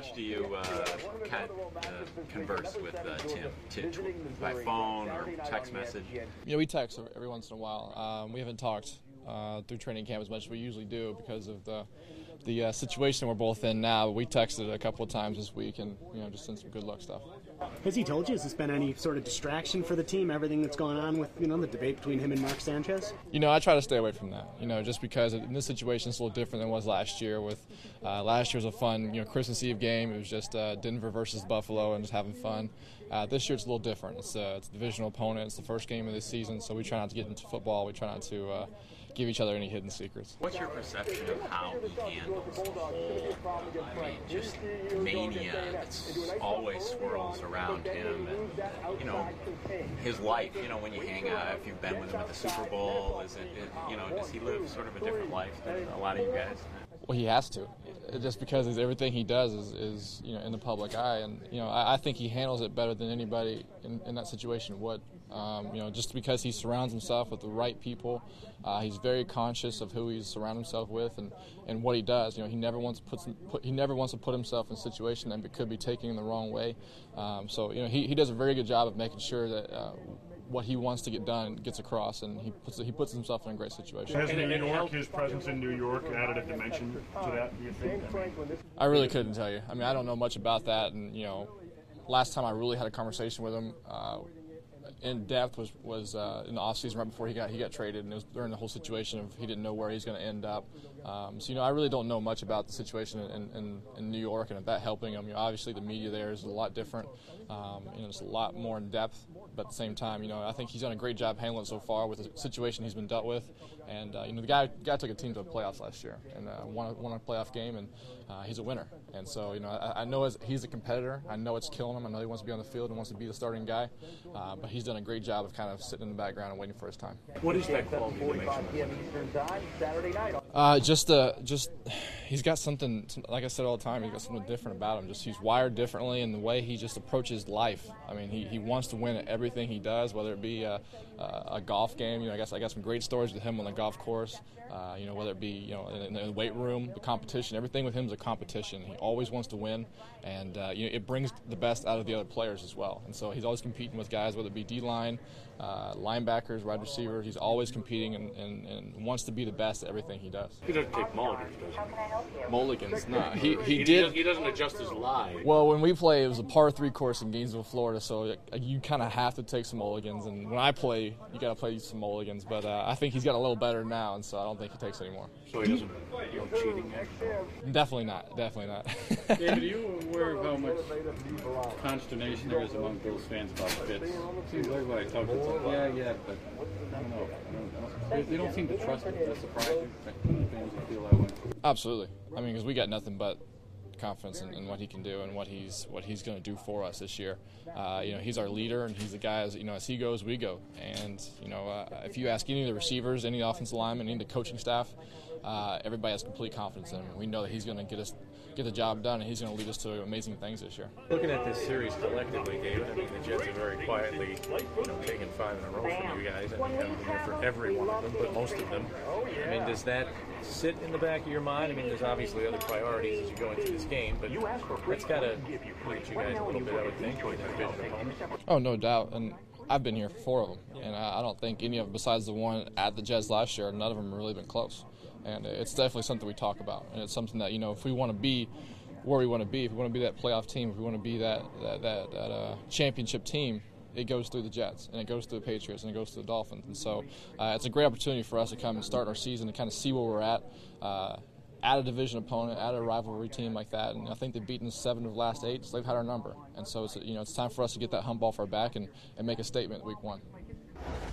much do you converse with Tim? By phone or text message? We text every once in a while. We haven't talked through training camp as much as we usually do because of the situation we're both in now. We texted a couple of times this week and just sent some good luck stuff. Has he told you, has this been any sort of distraction for the team, everything that's going on with the debate between him and Mark Sanchez? I try to stay away from that, just because in this situation it's a little different than it was last year. Last year was a fun Christmas Eve game. It was just Denver versus Buffalo and just having fun. This year it's a little different. It's a divisional opponent. It's the first game of the season, so we try not to get into football. We try not to give each other any hidden secrets. What's your perception of how he handles the whole, just mania that's always swirls around him and, his life, when you hang out, if you've been with him at the Super Bowl, does he live sort of a different life than a lot of you guys? Well, he has to, just because everything he does is in the public eye, and I think he handles it better than anybody in that situation would. Just because he surrounds himself with the right people, he's very conscious of who he's surrounded himself with and what he does. He never wants to put himself in a situation that could be taken in the wrong way. So he does a very good job of making sure that what he wants to get done gets across, and he puts himself in a great situation. Has his presence in New York added a dimension to that, do you think? I really couldn't tell you. I don't know much about that, and last time I really had a conversation with him in depth was in the offseason right before he got traded, and it was during the whole situation of he didn't know where he's going to end up. So I really don't know much about the situation in New York and that helping him. Obviously the media there is a lot different. It's a lot more in depth, but at the same time, I think he's done a great job handling it so far with the situation he's been dealt with. And the guy took a team to the playoffs last year and won a playoff game, and he's a winner. And so I know he's a competitor. I know it's killing him. I know he wants to be on the field and wants to be the starting guy, but he's done a great job of kind of sitting in the background and waiting for his time. What is that quality that makes him? He's got something, like I said all the time, he's got something different about him. He's wired differently in the way he just approaches life. He wants to win at everything he does, whether it be a golf game. I got some great stories with him on the golf course. Whether it be in the weight room, the competition, everything with him is a competition. He always wants to win, and it brings the best out of the other players as well. And so he's always competing with guys, whether it be D-line, linebackers, wide receivers. He's always competing and wants to be the best at everything he does. He doesn't take mulligans, does he? Mulligans, no. He did. He doesn't adjust his lie. Well, when we play, it was a par 3 course in Gainesville, Florida, so you kind of have to take some mulligans. And when I play, you got to play some mulligans. But I think he's got a little better now, and so I don't think he takes any more. So he doesn't cheating yet? Definitely not. Definitely not. David, are you aware of how much consternation there is among Bills fans about Fitz? Seems like when I talk to them, yeah, but I don't know. They don't seem to trust him. Is that surprising? Fans feel that way. Absolutely. Because we got nothing but confidence in what he can do and what he's going to do for us this year. He's our leader, and he's the guy. As he goes, we go. And if you ask any of the receivers, any offensive linemen, any of the coaching staff, everybody has complete confidence in him. We know that he's going to get the job done, and he's going to lead us to amazing things this year. Looking at this series collectively, David, the Jets are very quietly taking 5 in a row from you guys. I'm here for every one of them, but most of them. Does that sit in the back of your mind? There's obviously other priorities as you go into this game, but that's got to hurt you guys a little bit, I would think, with that division opponent. Oh, no doubt. And I've been here for 4 of them, and I don't think any of them, besides the one at the Jets last year, none of them have really been close. And it's definitely something we talk about, and it's something that if we want to be where we want to be, if we want to be that playoff team, if we want to be that championship team, it goes through the Jets, and it goes through the Patriots, and it goes through the Dolphins. And so it's a great opportunity for us to come and start our season and kind of see where we're at a division opponent, at a rivalry team like that. And I think they've beaten 7 of the last 8, so they've had our number. And so it's time for us to get that hump off our back and make a statement week 1.